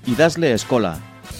idazle eskola.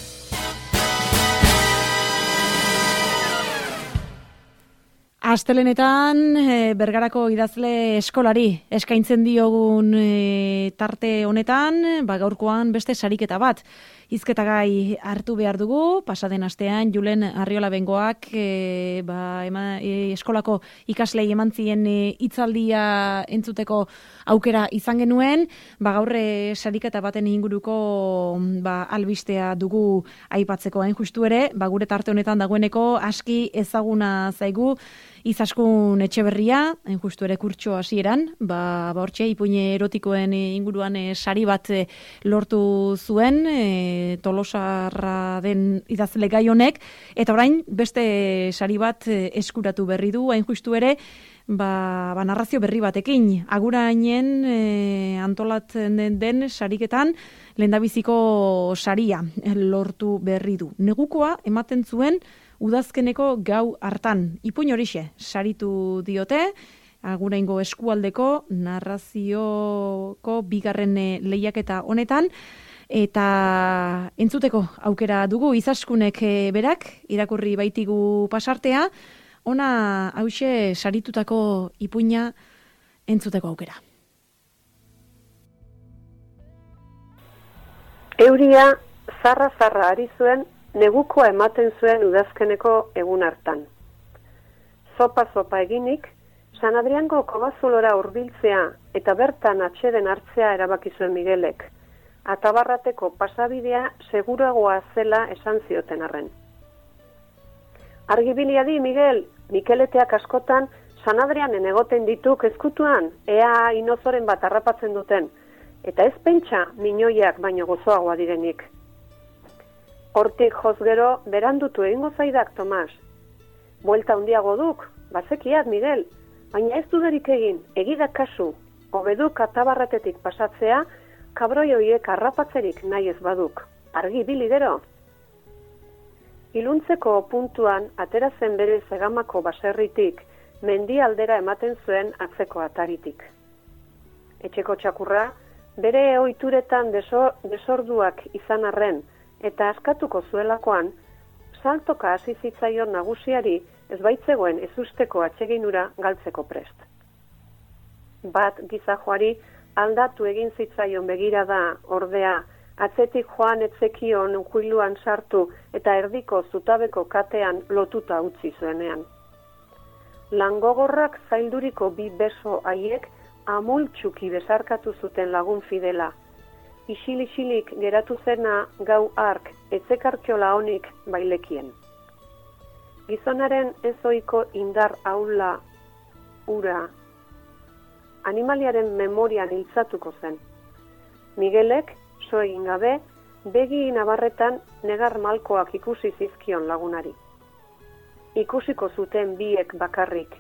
Astelenetan Bergarako idazle eskolari eskaintzen diogun tarte honetan, gaurkoan beste sariketa bat. Hizketagai hartu behar dugu, pasaden astean Julen Arriola Bengoak eskolako ikaslei eman zien hitzaldia entzuteko aukera izan genuen, gaur sariketa baten inguruko albistea dugu aipatzeko. Hain justu ere, gure tarte honetan dagoeneko aski ezaguna zaigu Izaskun Etxeberria, hain justu ere kurtso hasieran, hortxe ipuine erotikoen inguruan sari bat lortu zuen, Tolosarra den idazle gai honek, eta orain beste sari bat eskuratu berri du, hain justu ere, narrazio berri batekin. Agurainen antolatzen den sariketan lehendabiziko saria lortu berri du. Negukoa ematen zuen udazkeneko gau hartan. Ipuin horixe saritu diote, Aguraingo eskualdeko narrazioko bigarren lehiaketa honetan, eta entzuteko aukera dugu Izaskunek berak, irakurri baitigu pasartea, ona hauxe saritutako ipuina entzuteko aukera. Euria zarra ari zuen, negukoa ematen zuen udazkeneko egun hartan. Zopa eginik, San Adriango kobazulora hurbiltzea eta bertan atseden hartzea erabaki zuen Miguelek. Atabarrateko pasabidea seguragoa zela esan zioten arren. Argibiliadi, Miguel, Mikeleteak askotan San Adrianen egoten dituk ezkutuan, ea inozoren bat harrapatzen duten, eta ez pentsa minoiak baino gozoagoa direnik. Hortik jozgero berandutu egingo zaidak, Tomas. Buelta handiago duk, bazekiat, Miguel, baina ez dudarik egin, egidak kasu, hobeduk atabarratetik pasatzea, kabroi hoiek harrapatzerik nahi ez baduk. Argi bili gero. Iluntzeko puntuan atera zen bere Zegamako baserritik, mendi aldera ematen zuen atzeko ataritik. Etxeko txakurra, bere ohituretan desorduak izan arren, eta askatuko zuelakoan, saltoka hasi zitzaion nagusiari ez baitzegoen ezusteko atseginura galtzeko prest. Bat gizajoari aldatu egin zitzaion begirada ordea, atzetik joan etzekion kuiluan sartu eta erdiko zutabeko katean lotuta utzi zuenean. Langogorrak zailduriko bi beso haiek amultxuki besarkatu zuten lagun fidela. Isil-isilik geratu zena gau ark etzekarkiola honik bailekien. Gizonaren ezoiko indar aula ura animaliaren memorian hiltzatuko zen. Miguelek, so egin gabe, begi nabarretan negar malkoak ikusi zizkion lagunari. Ikasiko zuten biek bakarrik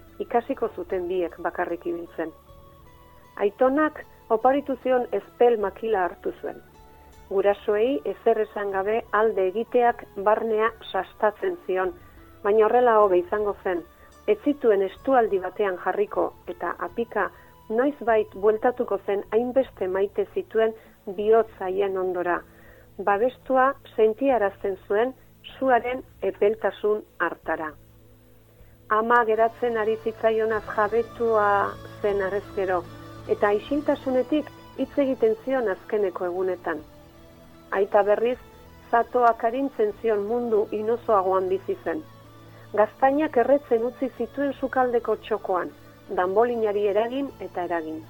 ibiltzen. Aitonak oparitu zion ezpel makila hartu zuen. Gurasoei ezer esan gabe alde egiteak barnea sastatzen zion, baina horrela hobe izango zen, ez zituen estualdi batean jarriko eta apika noizbait bueltatuko zen hainbeste maite zituen bihotz haien ondora. Babestua sentiarazten zuen zuaren epeltasun hartara. Ama geratzen ari zitzaionaz jabetua zen arrezkero, eta isiltasunetik hitz egiten zion azkeneko egunetan. Aita berriz, zatoak arintzen zion mundu inozoagoan bizi zen. Gaztainak erretzen utzi zituen sukaldeko txokoan, danbolinari eragin eta eragin.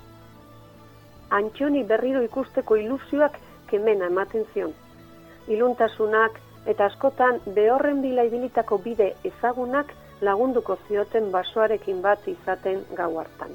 Antxoni berriro ikusteko ilusioak kemena ematen zion. Iluntasunak eta askotan behorren bila ibilitako bide ezagunak lagunduko zioten basoarekin bat izaten gau hartan.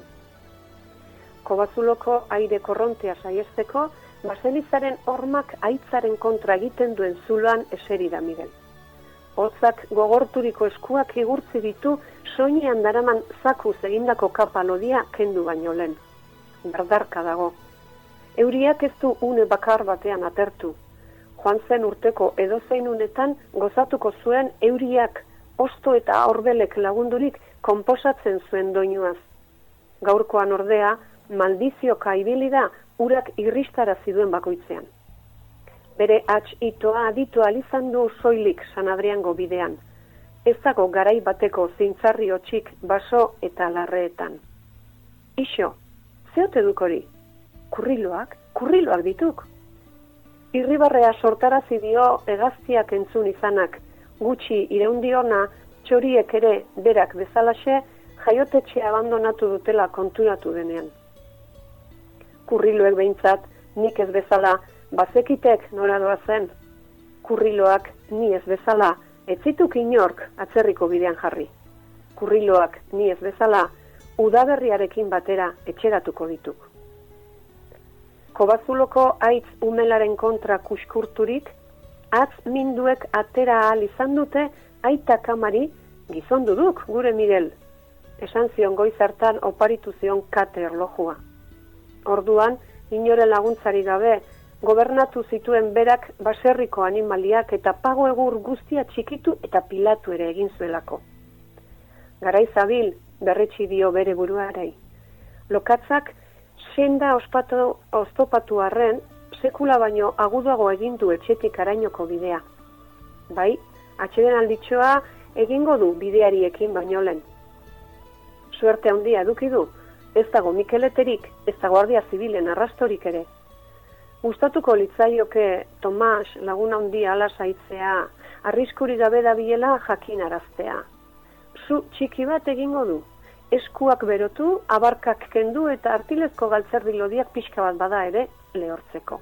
Kobazuloko aire korrontea saiesteko, baselizaren hormak aitzaren kontra egiten duen zuloan eseri da Miguel. Hotzak gogorturiko eskuak igurtzi ditu soinean daraman zakuz egindako kapa lodia kendu baino lehen. Berdarka dago. Euriak ez du une bakar batean atertu. Joan zen urteko edozein unetan gozatuko zuen euriak osto eta horbelek lagundurik konposatzen zuen doinuaz. Gaurkoan ordea, maldizioka ibili da urak irristarazi duen bakoitzean. Bere itoa aditu alizan du soilik San Adriango bidean. Ez dago garai bateko zintzarri hotxik baso eta larreetan. Ixo, zeote duk hori? Kurriloak dituk. Irribarrea sortarazi dio hegaztiak entzun izanak, gutxi ireundiona txoriek ere berak bezalaxe jaiotetxea abandonatu dutela konturatu denean. Kurriloek behintzat, nik ez bezala, bazekitek nora doa zen. Kurriloak ni ez bezala, ez zituk inork atzerriko bidean jarri. Kurriloak ni ez bezala, udaberriarekin batera etxeratuko dituk. Kobazuloko aitz umelaren kontra kuskurturik, atz minduek atera ahal izan dute aita kamari gizondu duk gure Miguel. Esan zion goiz hartan oparitu zion kate erlojua. Orduan, inoren laguntzari gabe, gobernatu zituen berak baserriko animaliak eta pago egur guztia txikitu eta pilatu ere egin zuelako. Garai zabil, berretsi dio bere buruarei. Lokatzak, senda oztopatu arren, sekula baino aguduago egin du etxetik arainoko bidea. Bai, atxeden alditxoa egingo du bideariekin baino lehen. Suerte handia eduki du, ez dago Mikeleterik, ez dago Guardia Zibilen arrastorik ere. Gustatuko litzaioke Tomas laguna handia ala zaitzea, arriskuri gabe dabilela jakinaraztea. Zu txiki bat egingo du, eskuak berotu, abarkak kendu eta artilezko galtzerdi lodiak pixka bat bada ere lehortzeko.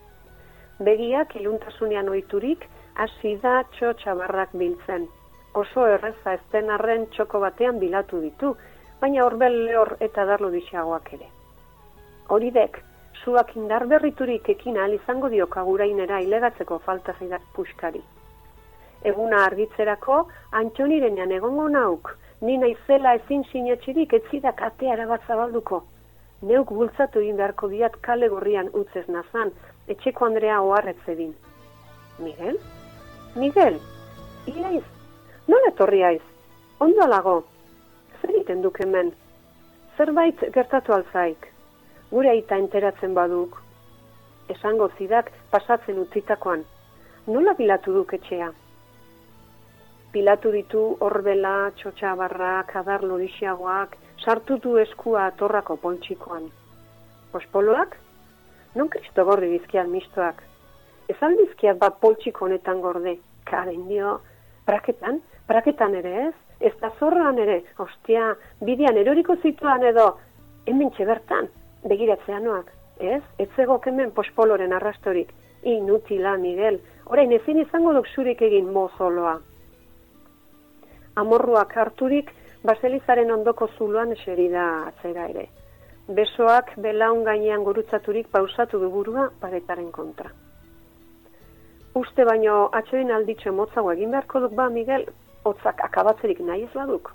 Begiak iluntasunean ohiturik hasi da txotxabarrak biltzen. Oso erreza ezten arren txoko batean bilatu ditu, baina horbel lehor eta darlo dixagoak ere. Horidek, zuak indar berriturik ekin ahal izango diok agurainera ilegatzeko falta zaidak puskari. Eguna argitzerako, Antxonirenean egongo nauk, ni naizela ezin sinetxirik etzidak ateara bat zabalduko. Neuk bultzatu egin beharko diat kale gorrian utzez nazan, etxeko Andrea oharretzedin. Miguel? Miguel? Iaiz? Nola etorriaiz? Ondo alago? Zer egiten duk hemen? Zerbait gertatu alzaik? Gure aita enteratzen baduk. Esango zidak pasatzen utzitakoan. Nola bilatu duk etxea? Pilatu ditu horbela, txotxabarrak, adar lorixagoak, sartu du eskua atorrako poltsikoan. Pospoloak? Non kristo gordi dizkiat mistoak. Ez aldizkiat bat poltsiko honetan gorde. Karen dio, praketan ere ez? Ez da zorran ere, ostia, bidean eroriko zituan edo, hemen bertan, begiratzeanoak, ez? Ez zegok hemen pospoloren arrastorik. Inutila, Miguel, orain ezin izango duk zurik egin mozoloa. Amorruak harturik, baselizaren ondoko zuloan eseri da atzera ere. Besoak belaun gainean gurutzaturik pausatu du burua paretaren kontra. Uste baino atxoin alditxo motzago egin beharko duk ba, Miguel, hotzak akabatzerik nahi ez baduk.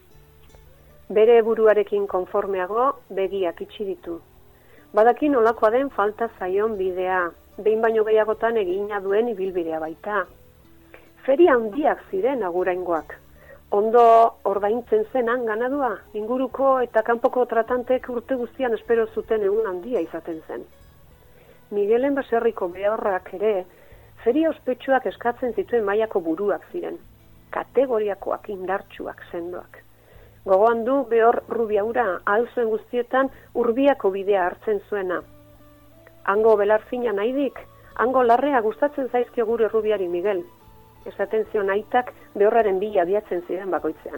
Bere buruarekin konformeago begiak itxi ditu. Badakin olakoa den falta zaion bidea, behin baino gehiagotan egina duen ibilbidea baita. Feria handiak ziren aguraingoak. Ondo ordaintzen zenan ganadua, inguruko eta kanpoko tratantek urte guztian espero zuten egun handia izaten zen. Miguelen baserriko behorrak ere, feria ospetsuak eskatzen zituen mailako buruak ziren, kategoriakoak indartsuak sendoak. Gogoan du behor rubiaura ahal zuen guztietan urbiako bidea hartzen zuena. Hango belarfina nahidik, hango larrea gustatzen zaizkio gure rubiari Miguel. Esaten zion aitak behorraren bila abiatzen ziren bakoitzean.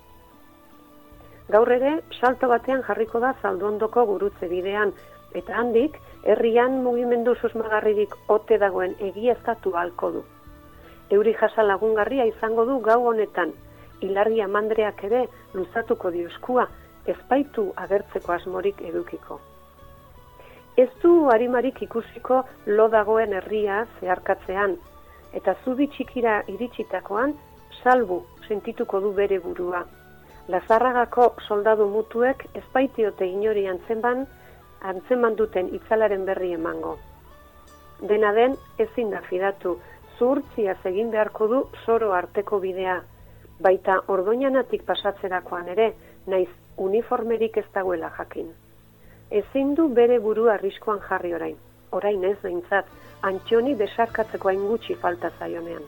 Gaur ere, salto batean jarriko da Zalduondoko gurutze bidean, eta handik, herrian mugimendu susmagarririk ote dagoen egiaztatu ahalko du. Euri jasa lagungarria izango du gau honetan, Ilargi Amandreak ere luzatuko dio eskua, ezbaitu agertzeko asmorik edukiko. Ez du harimarik ikusiko lo dagoen herria zeharkatzean, eta zubi txikira iritsitakoan salbu sentituko du bere burua. Lazarragako soldadu mutuek ezbaitiote inori antzeman duten itzalaren berri emango. Dena den ezin da fidatu, zuhurtziaz egin beharko du soro arteko bidea, baita Ordoñanatik pasatzerakoan ere, naiz uniformerik ez dagoela jakin. Ezin du bere burua arriskuan jarri orain. orain ez behintzat, Antxoni besarkatzeko hain gutxi falta zaionean.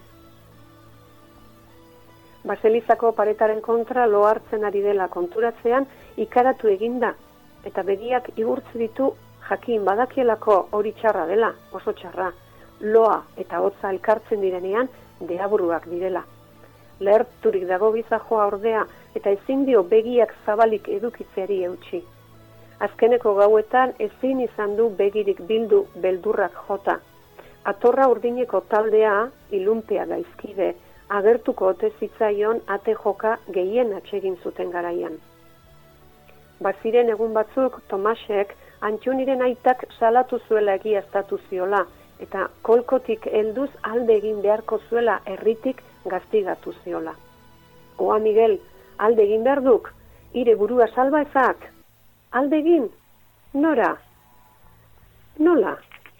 Baselizako paretaren kontra lo hartzen ari dela konturatzean ikaratu eginda, eta begiak igurtzi ditu jakin badakielako hori txarra dela, oso txarra, loa eta hotza elkartzen direnean deaburuak direla. Leherturik dago gizajoa ordea eta ezin dio begiak zabalik edukitzeari eutsi. Azkeneko gauetan ezin izan du begirik bildu beldurrak jota. Atorra urdineko taldea ilunpea gaizkide, agertuko ote zitzaion ate joka gehien atsegin zuten garaian. Baziren egun batzuk Tomasek Antxoniren aitak salatu zuela egiaztatu ziola, eta kolkotik helduz alde egin beharko zuela herritik gaztigatu ziola. Oa Miguel, alde egin behar duk, ire burua salba ezak. Alde egin? Nora? Nola?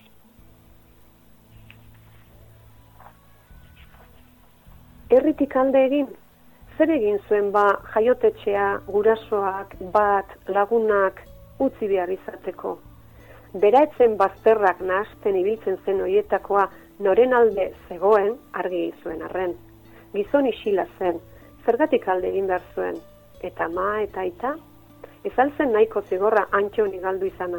Herritik alde egin? Zer egin zuen ba jaiotetxea, gurasoak, bat, lagunak, utzi behar izateko? Bera etzen bazterrak nahasten ibiltzen zen hoietakoa noren alde zegoen argi zuen arren. Gizon isila zen, zergatik alde egin behar zuen, eta ma eta aita, ez altzen nahiko zigorra Antxoni galdu izana.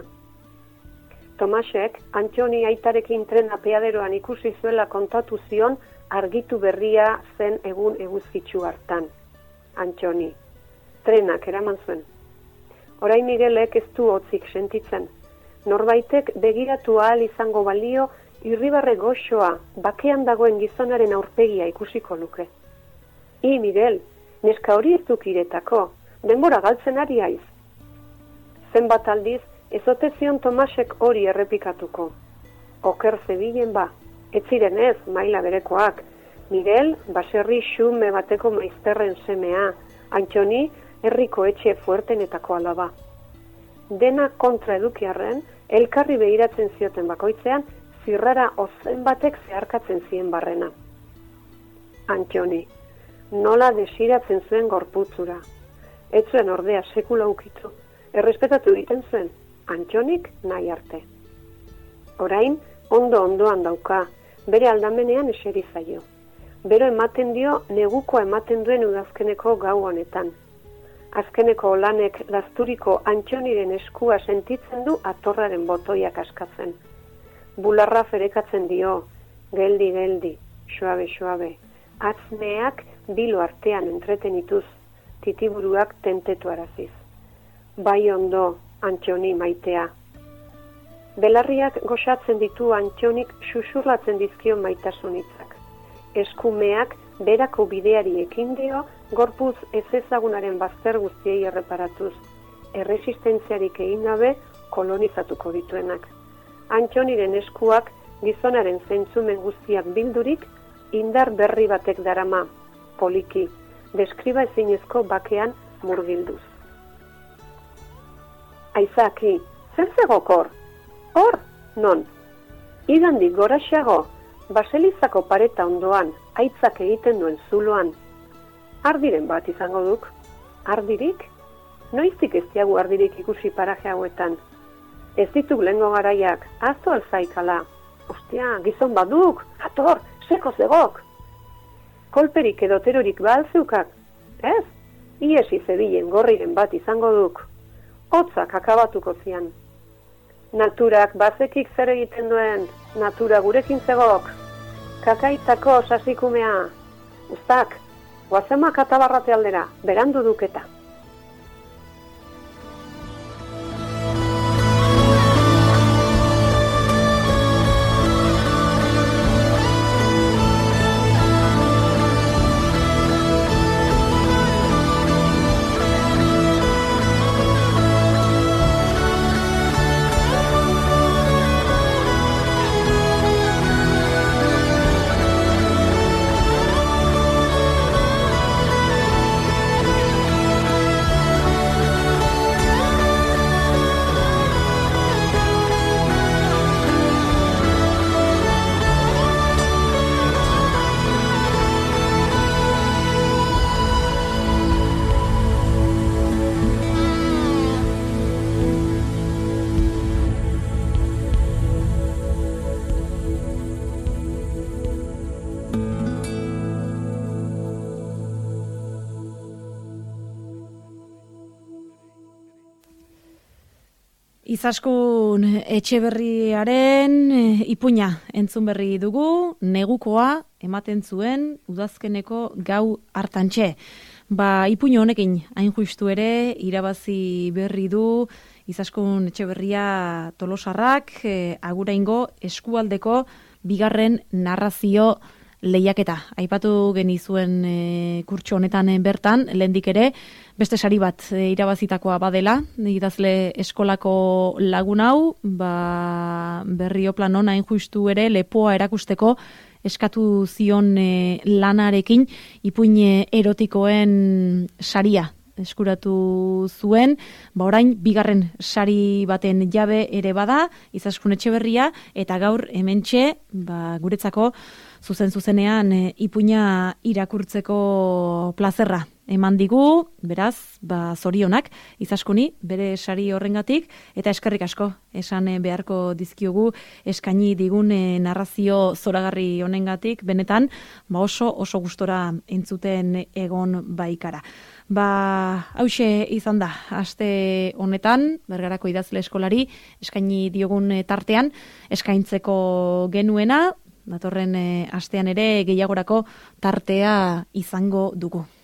Tomasek Antxoni aitarekin trena peaderoan ikusi zuela kontatu zion argitu berria zen egun eguzkitsu hartan. Antxoni, trenak eraman zuen. Orain Miguelek ez du hotzik sentitzen. Norbaitek begiratu ahal izango balio irribarre goxoa bakean dagoen gizonaren aurpegia ikusiko luke. Miguel, neska hori ez duk iretako, denbora galtzen ari aiz. Zenbat aldiz, ezote zion Tomasek hori errepikatuko. Oker zebilen ba, ez ziren ez, maila berekoak. Miguel, baserri xume bateko maizterren semea, Antxoni, herriko etxe fuertenetako alaba. Dena kontra edukiarren, elkarri behiratzen zioten bakoitzean, zirrara ozen batek zeharkatzen zien barrena. Antxoni, nola desiratzen zuen gorputzura. Ez zuen ordea sekula ukitu, errespetatu egiten zuen, Antxonik nahi arte. Orain, ondo-ondoan dauka, bere aldamenean eseri zaio. Bero ematen dio neguko ematen duen udazkeneko gau honetan. Azkeneko lanek lasturiko Antxoniren eskua sentitzen du atorraren botoiak askatzen. Bularra ferekatzen dio, geldi, xoabe, atzmeak bilo artean entretenituz, titiburuak tentetu araziz. Bai ondo, Antxoni maitea. Belarriak goxatzen ditu Antxonik xuxurlatzen dizkio maitasunitzak. Eskumeak berako bideari ekin dio, gorpuz ez ezagunaren bazter guztiei erreparatuz, erresistentziarik egin gabe kolonizatuko dituenak. Antxoniren eskuak gizonaren zeintzumen guztiak bildurik, indar berri batek darama, poliki, deskriba ezinezko bakean murgilduz. Aizaki, zer zegokor? Hor, non? Igandik goraxago, Baselizako pareta ondoan, aitzak egiten duen zuloan. Ardiren bat izango duk. Ardirik? Noiztik ez diagu ardirik ikusi paraje hauetan. Ez dituk lehengo garaiak, azto alzaikala. Ostia, gizon baduk, jator, seko zegok. Kolperik edo terorik balzeukak, ez? Iesi zebilen gorriren bat izango duk. Hotzak akabatuko zian. Naturak bazekik zer egiten duen, natura gurekin zegok. Kakaitako sasikumea. Uztak, guazemak atabarrate aldera, berandu duketa. Izaskun Etxeberriaren ipuina entzun berri dugu, negukoa ematen zuen udazkeneko gau hartantxe. Ipuño honekin hain justu ere irabazi berri du Izaskun Etxeberria Tolosarrak aguraingo eskualdeko bigarren narrazio lehiaketa. Aipatu genizuen kurtso honetan bertan, lehendik ere, beste sari bat irabazitakoa badela, idazle eskolako lagun hau, Berrioplanon hain justu ere lepoa erakusteko eskatu zion lanarekin ipuin erotikoen saria eskuratu zuen, orain bigarren sari baten jabe ere bada, Izaskun Etxeberria, eta gaur hementxe, guretzako zuzenean ipuina irakurtzeko plazerra eman digu, beraz, zorionak Izaskuni bere sari horrengatik, eta eskerrik asko esan beharko dizkiogu eskaini digun narrazio zoragarri honengatik, benetan, oso gustora entzuten egon baikara. Hauxe izan da, aste honetan, Bergarako idazle eskolari eskaini diogun tartean, eskaintzeko genuena, datorren astean ere gehiagorako tartea izango dugu.